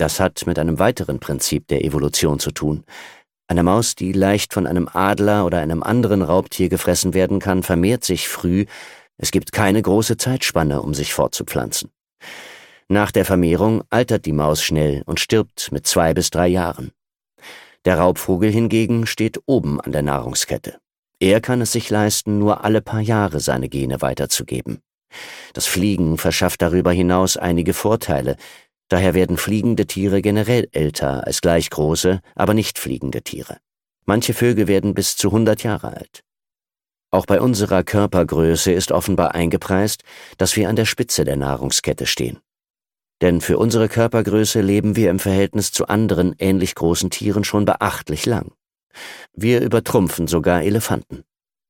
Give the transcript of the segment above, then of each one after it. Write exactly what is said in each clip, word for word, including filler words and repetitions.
Das hat mit einem weiteren Prinzip der Evolution zu tun. Eine Maus, die leicht von einem Adler oder einem anderen Raubtier gefressen werden kann, vermehrt sich früh. Es gibt keine große Zeitspanne, um sich fortzupflanzen. Nach der Vermehrung altert die Maus schnell und stirbt mit zwei bis drei Jahren. Der Raubvogel hingegen steht oben an der Nahrungskette. Er kann es sich leisten, nur alle paar Jahre seine Gene weiterzugeben. Das Fliegen verschafft darüber hinaus einige Vorteile. Daher werden fliegende Tiere generell älter als gleich große, aber nicht fliegende Tiere. Manche Vögel werden bis zu hundert Jahre alt. Auch bei unserer Körpergröße ist offenbar eingepreist, dass wir an der Spitze der Nahrungskette stehen. Denn für unsere Körpergröße leben wir im Verhältnis zu anderen ähnlich großen Tieren schon beachtlich lang. Wir übertrumpfen sogar Elefanten.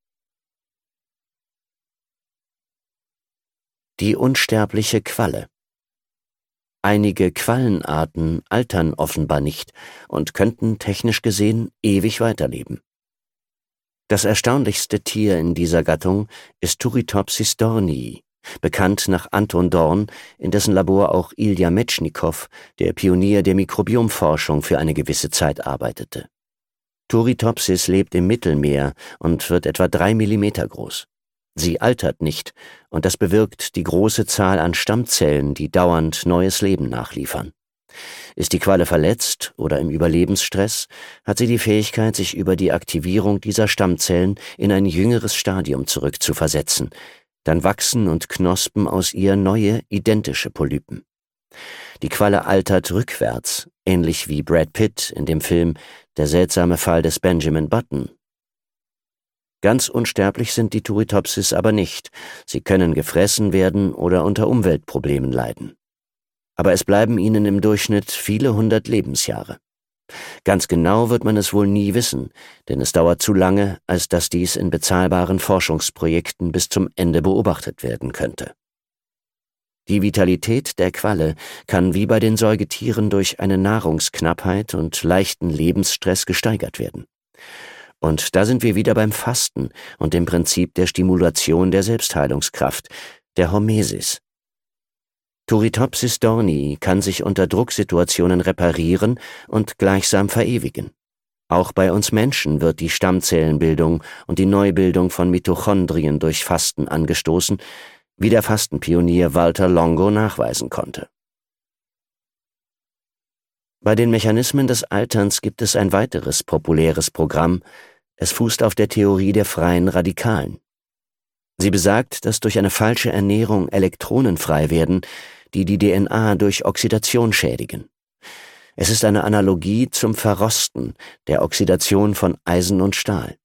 Die unsterbliche Qualle. Einige Quallenarten altern offenbar nicht und könnten technisch gesehen ewig weiterleben. Das erstaunlichste Tier in dieser Gattung ist Turritopsis dornii, benannt nach Anton Dorn, in dessen Labor auch Ilja Metschnikow, der Pionier der Mikrobiomforschung, für eine gewisse Zeit arbeitete. Turritopsis lebt im Mittelmeer und wird etwa drei Millimeter groß. Sie altert nicht, und das bewirkt die große Zahl an Stammzellen, die dauernd neues Leben nachliefern. Ist die Qualle verletzt oder im Überlebensstress, hat sie die Fähigkeit, sich über die Aktivierung dieser Stammzellen in ein jüngeres Stadium zurückzuversetzen. Dann wachsen und knospen aus ihr neue, identische Polypen. Die Qualle altert rückwärts, ähnlich wie Brad Pitt in dem Film »Der seltsame Fall des Benjamin Button«. Ganz unsterblich sind die Turritopsis aber nicht. Sie können gefressen werden oder unter Umweltproblemen leiden. Aber es bleiben ihnen im Durchschnitt viele hundert Lebensjahre. Ganz genau wird man es wohl nie wissen, denn es dauert zu lange, als dass dies in bezahlbaren Forschungsprojekten bis zum Ende beobachtet werden könnte. Die Vitalität der Qualle kann wie bei den Säugetieren durch eine Nahrungsknappheit und leichten Lebensstress gesteigert werden. Und da sind wir wieder beim Fasten und dem Prinzip der Stimulation der Selbstheilungskraft, der Hormesis. Turritopsis dornii kann sich unter Drucksituationen reparieren und gleichsam verewigen. Auch bei uns Menschen wird die Stammzellenbildung und die Neubildung von Mitochondrien durch Fasten angestoßen, wie der Fastenpionier Walter Longo nachweisen konnte. Bei den Mechanismen des Alterns gibt es ein weiteres populäres Programm. Es fußt auf der Theorie der freien Radikalen. Sie besagt, dass durch eine falsche Ernährung Elektronen frei werden, die die D N A durch Oxidation schädigen. Es ist eine Analogie zum Verrosten, der Oxidation von Eisen und Stahl.